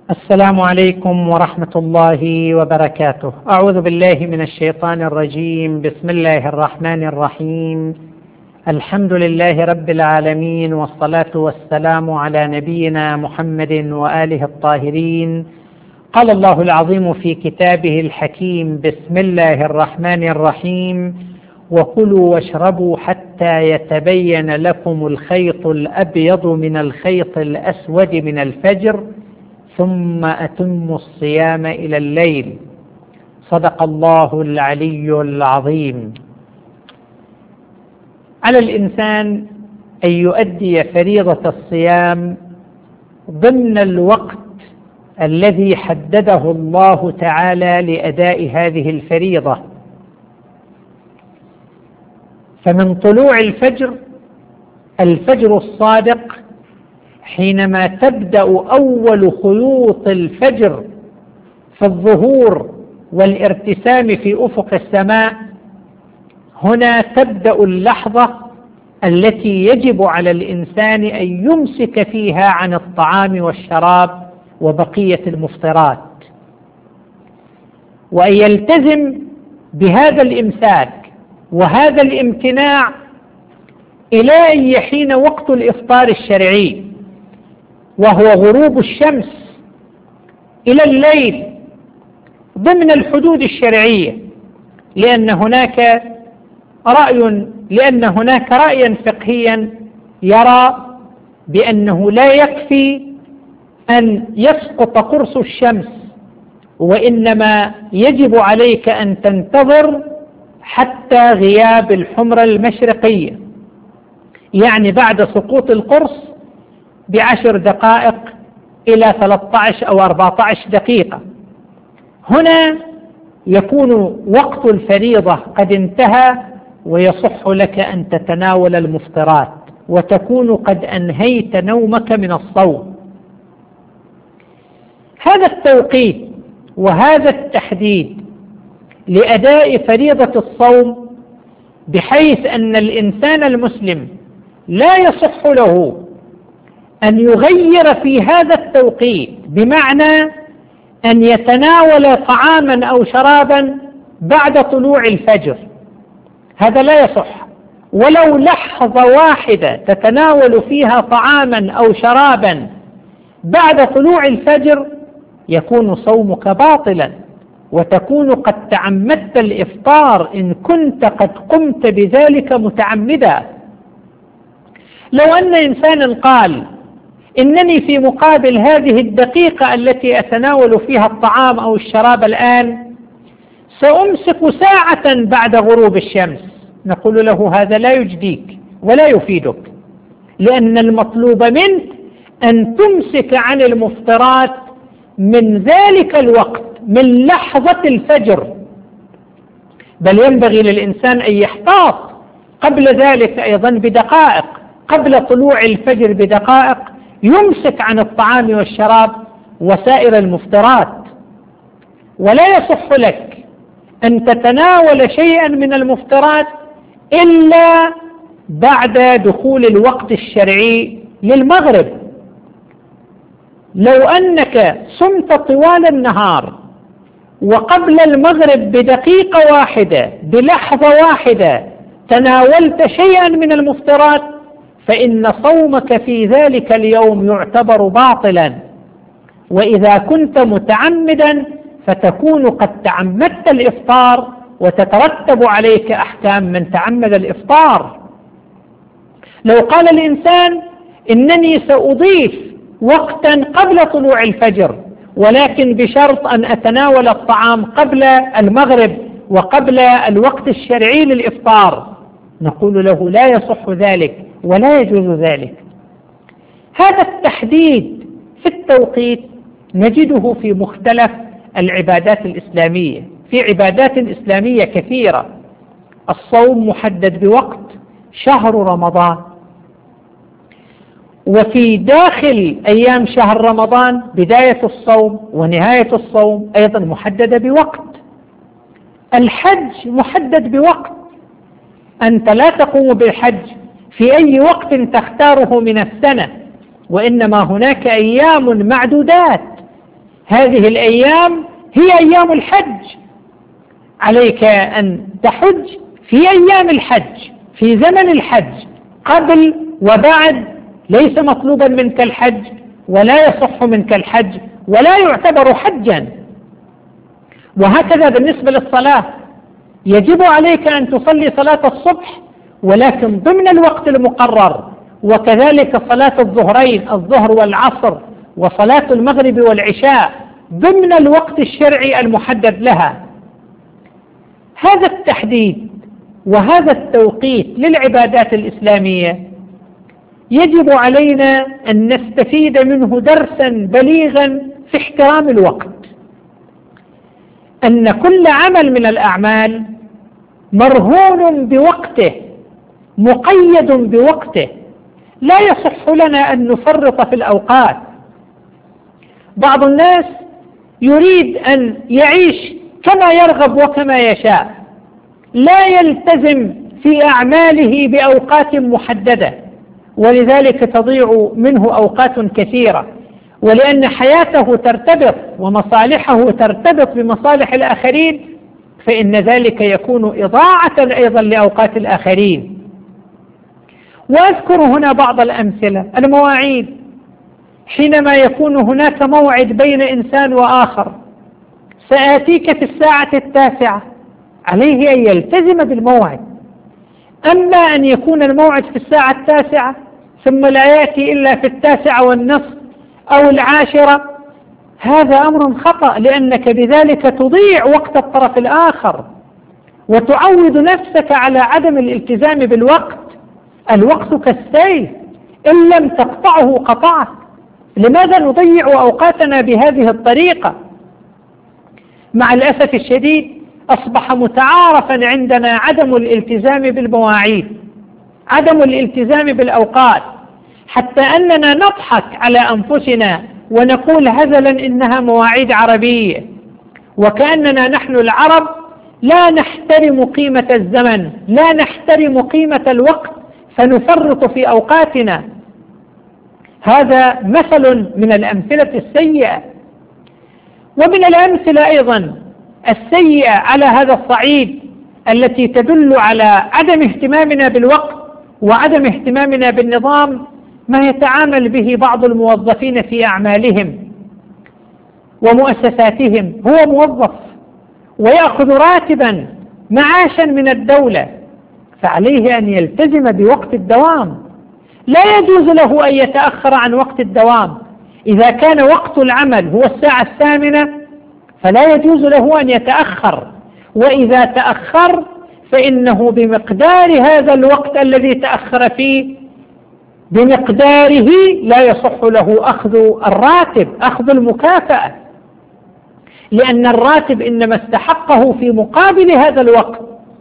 السلام عليكم ورحمة الله وبركاته. أعوذ بالله من الشيطان الرجيم. بسم الله الرحمن الرحيم. الحمد لله رب العالمين، والصلاة والسلام على نبينا محمد وآله الطاهرين. قال الله العظيم في كتابه الحكيم: بسم الله الرحمن الرحيم: وكلوا واشربوا حتى يتبين لكم الخيط الأبيض من الخيط الأسود من الفجر ثم أتموا الصيام إلى الليل. صدق الله العلي العظيم. على الإنسان أن يؤدي فريضة الصيام ضمن الوقت الذي حدده الله تعالى لأداء هذه الفريضة، فمن طلوع الفجر الصادق حينما تبدأ أول خيوط الفجر في الظهور والارتسام في أفق السماء، هنا تبدأ اللحظة التي يجب على الإنسان أن يمسك فيها عن الطعام والشراب وبقية المفطرات، وأن يلتزم بهذا الإمساك وهذا الامتناع إلى أن يحين وقت الإفطار الشرعي، وهو غروب الشمس، إلى الليل ضمن الحدود الشرعية، لأن هناك رأيا فقهيا يرى بأنه لا يكفي أن يسقط قرص الشمس، وإنما يجب عليك أن تنتظر حتى غياب الحمرة المشرقية، يعني بعد سقوط القرص ب10 دقائق إلى 13 أو 14 دقيقة. هنا يكون وقت الفريضة قد انتهى، ويصح لك أن تتناول المفطرات وتكون قد أنهيت نومك من الصوم. هذا التوقيت وهذا التحديد لأداء فريضة الصوم، بحيث أن الإنسان المسلم لا يصح له أن يغير في هذا التوقيت، بمعنى أن يتناول طعاما أو شرابا بعد طلوع الفجر، هذا لا يصح. ولو لحظة واحدة تتناول فيها طعاما أو شرابا بعد طلوع الفجر يكون صومك باطلا، وتكون قد تعمدت الإفطار إن كنت قد قمت بذلك متعمدا. لو أن إنسانا قال: إنني في مقابل هذه الدقيقة التي أتناول فيها الطعام أو الشراب الآن سأمسك ساعة بعد غروب الشمس، نقول له: هذا لا يجديك ولا يفيدك، لأن المطلوب منك أن تمسك عن المفطرات من ذلك الوقت، من لحظة الفجر، بل ينبغي للإنسان أن يحتاط قبل ذلك أيضا بدقائق، قبل طلوع الفجر بدقائق يمسك عن الطعام والشراب وسائر المفطرات. ولا يصح لك أن تتناول شيئا من المفطرات إلا بعد دخول الوقت الشرعي للمغرب. لو أنك صمت طوال النهار وقبل المغرب بدقيقة واحدة بلحظة واحدة تناولت شيئا من المفطرات، فإن صومك في ذلك اليوم يعتبر باطلا، وإذا كنت متعمدا فتكون قد تعمدت الإفطار، وتترتب عليك أحكام من تعمد الإفطار. لو قال الإنسان: إنني سأضيف وقتا قبل طلوع الفجر، ولكن بشرط أن أتناول الطعام قبل المغرب وقبل الوقت الشرعي للإفطار، نقول له: لا يصح ذلك ولا يجوز ذلك. هذا التحديد في التوقيت نجده في مختلف العبادات الإسلامية. في عبادات إسلامية كثيرة الصوم محدد بوقت، شهر رمضان، وفي داخل أيام شهر رمضان بداية الصوم ونهاية الصوم أيضا محددة بوقت. الحج محدد بوقت، أنت لا تقوم بالحج في أي وقت تختاره من السنة، وإنما هناك أيام معدودات هذه الأيام هي أيام الحج، عليك أن تحج في أيام الحج، في زمن الحج، قبل وبعد ليس مطلوبا منك الحج، ولا يصح منك الحج، ولا يعتبر حجا. وهكذا بالنسبة للصلاة، يجب عليك أن تصلي صلاة الصبح ولكن ضمن الوقت المقرر، وكذلك صلاة الظهرين، الظهر والعصر، وصلاة المغرب والعشاء ضمن الوقت الشرعي المحدد لها. هذا التحديد وهذا التوقيت للعبادات الإسلامية يجب علينا أن نستفيد منه درسا بليغا في احترام الوقت، أن كل عمل من الأعمال مرهون بوقته، مقيد بوقته، لا يصح لنا أن نفرط في الأوقات. بعض الناس يريد أن يعيش كما يرغب وكما يشاء، لا يلتزم في أعماله بأوقات محددة، ولذلك تضيع منه أوقات كثيرة، ولأن حياته ترتبط ومصالحه ترتبط بمصالح الآخرين، فإن ذلك يكون إضاعة أيضا لأوقات الآخرين. وأذكر هنا بعض الأمثلة. المواعيد، حينما يكون هناك موعد بين إنسان وآخر، سآتيك في الساعة 9، عليه أن يلتزم بالموعد. أما أن يكون الموعد في الساعة 9 ثم لا يأتي إلا في 9:30 أو 10، هذا أمر خطأ، لأنك بذلك تضيع وقت الطرف الآخر وتعود نفسك على عدم الالتزام بالوقت. الوقت كالسيف، إن لم تقطعه قطعك. لماذا نضيع أوقاتنا بهذه الطريقة؟ مع الأسف الشديد أصبح متعارفا عندنا عدم الالتزام بالمواعيد، عدم الالتزام بالأوقات، حتى أننا نضحك على أنفسنا ونقول هزلا إنها مواعيد عربية، وكأننا نحن العرب لا نحترم قيمة الزمن، لا نحترم قيمة الوقت، فنفرط في أوقاتنا. هذا مثل من الأمثلة السيئة. ومن الأمثلة أيضا السيئة على هذا الصعيد التي تدل على عدم اهتمامنا بالوقت وعدم اهتمامنا بالنظام، ما يتعامل به بعض الموظفين في أعمالهم ومؤسساتهم. هو موظف ويأخذ راتبا معاشا من الدولة، فعليه أن يلتزم بوقت الدوام، لا يجوز له أن يتأخر عن وقت الدوام. إذا كان وقت العمل هو 8:00 فلا يجوز له أن يتأخر، وإذا تأخر فإنه بمقدار هذا الوقت الذي تأخر فيه، بمقداره لا يصح له أخذ الراتب، أخذ المكافأة، لأن الراتب إنما استحقه في مقابل هذا الوقت.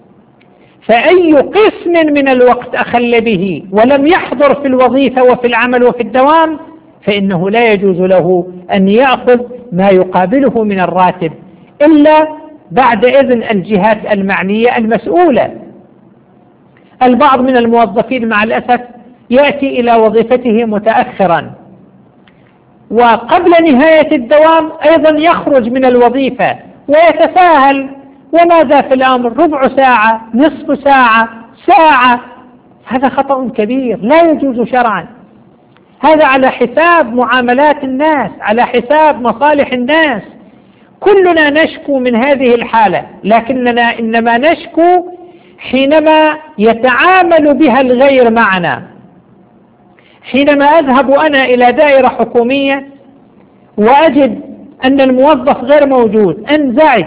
فأي قسم من الوقت أخل به ولم يحضر في الوظيفة وفي العمل وفي الدوام، فإنه لا يجوز له أن يأخذ ما يقابله من الراتب إلا بعد إذن الجهات المعنية المسؤولة. البعض من الموظفين مع الأسف يأتي إلى وظيفته متأخرا، وقبل نهاية الدوام أيضا يخرج من الوظيفة ويتساهل، وماذا في الأمر؟ ربع ساعة، نصف ساعة، ساعة. هذا خطأ كبير لا يجوز شرعا. هذا على حساب معاملات الناس، على حساب مصالح الناس. كلنا نشكو من هذه الحالة، لكننا إنما نشكو حينما يتعامل بها الغير معنا. حينما أذهب أنا إلى دائرة حكومية وأجد أن الموظف غير موجود، أنزعج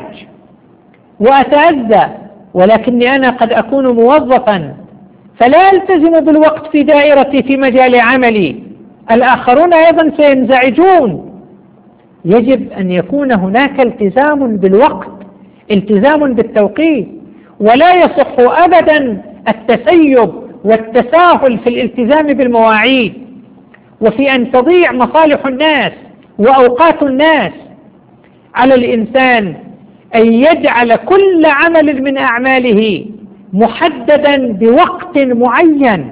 وأتأذى، ولكني أنا قد أكون موظفا فلا ألتزم بالوقت في دائرتي في مجال عملي، الآخرون أيضا سينزعجون. يجب أن يكون هناك التزام بالوقت، التزام بالتوقيت، ولا يصح أبدا التسيب والتساهل في الالتزام بالمواعيد، وفي أن تضيع مصالح الناس وأوقات الناس. على الإنسان أن يجعل كل عمل من أعماله محددا بوقت معين.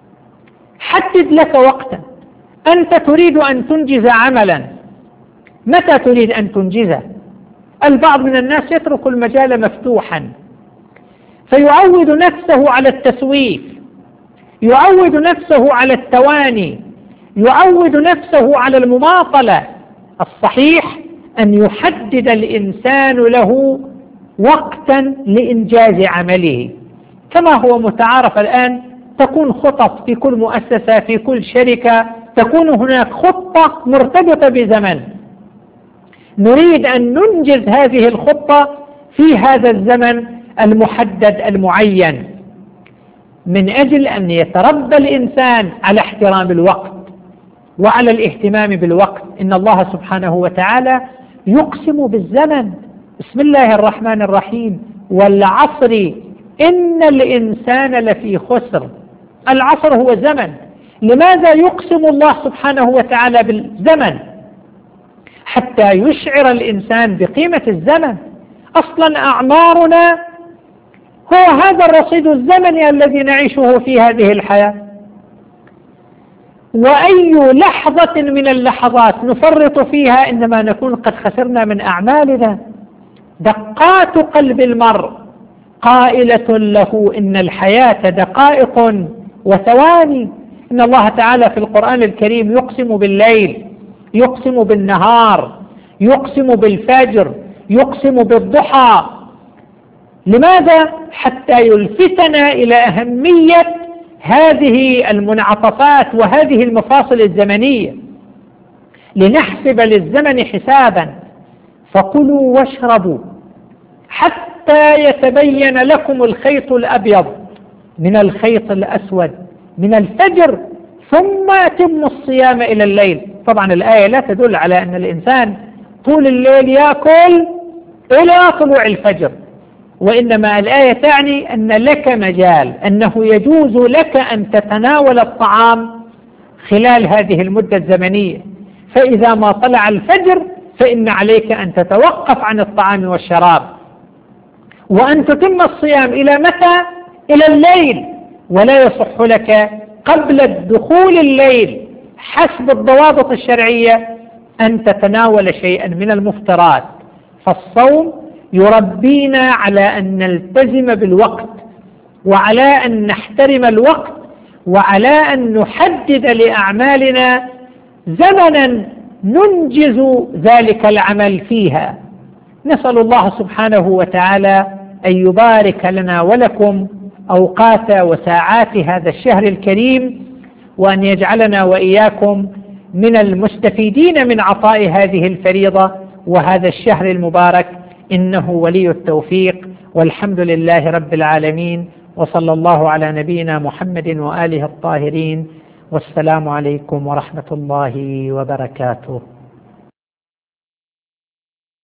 حدد لك وقتا. أنت تريد أن تنجز عملا، متى تريد أن تنجزه؟ البعض من الناس يترك المجال مفتوحا فيعود نفسه على التسويف، يعود نفسه على التواني، يعود نفسه على المماطلة. الصحيح أن يحدد الإنسان له وقتا لإنجاز عمله، كما هو متعارف الآن. تكون خطط في كل مؤسسة، في كل شركة تكون هناك خطة مرتبطة بزمن، نريد أن ننجز هذه الخطة في هذا الزمن المحدد المعين، من أجل أن يتربى الإنسان على احترام الوقت وعلى الاهتمام بالوقت. إن الله سبحانه وتعالى يقسم بالزمن، بسم الله الرحمن الرحيم: والعصر إن الإنسان لفي خسر. العصر هو زمن. لماذا يقسم الله سبحانه وتعالى بالزمن؟ حتى يشعر الإنسان بقيمة الزمن. أصلا أعمارنا هو هذا الرصيد الزمني الذي نعيشه في هذه الحياة، وأي لحظة من اللحظات نفرط فيها إنما نكون قد خسرنا من أعمالنا. دقات قلب المرء قائلة له إن الحياة دقائق وثواني. إن الله تعالى في القرآن الكريم يقسم بالليل، يقسم بالنهار، يقسم بالفجر، يقسم بالضحى. لماذا؟ حتى يلفتنا إلى أهمية هذه المنعطفات وهذه المفاصل الزمنية، لنحسب للزمن حسابا. فكلوا واشربوا حتى يتبين لكم الخيط الأبيض من الخيط الأسود من الفجر ثم أتموا الصيام إلى الليل. طبعا الآية لا تدل على أن الإنسان طول الليل يأكل إلى طلوع الفجر، وإنما الآية تعني أن لك مجال، أنه يجوز لك أن تتناول الطعام خلال هذه المدة الزمنية. فإذا ما طلع الفجر فإن عليك أن تتوقف عن الطعام والشراب، وأن تتم الصيام إلى متى؟ إلى الليل. ولا يصح لك قبل الدخول الليل حسب الضوابط الشرعية أن تتناول شيئا من المفطرات. فالصوم يربينا على أن نلتزم بالوقت، وعلى أن نحترم الوقت، وعلى أن نحدد لأعمالنا زمنا ننجز ذلك العمل فيها. نسأل الله سبحانه وتعالى أن يبارك لنا ولكم أوقات وساعات هذا الشهر الكريم، وأن يجعلنا وإياكم من المستفيدين من عطاء هذه الفريضة وهذا الشهر المبارك، إنه ولي التوفيق. والحمد لله رب العالمين، وصلى الله على نبينا محمد وآله الطاهرين، والسلام عليكم ورحمة الله وبركاته.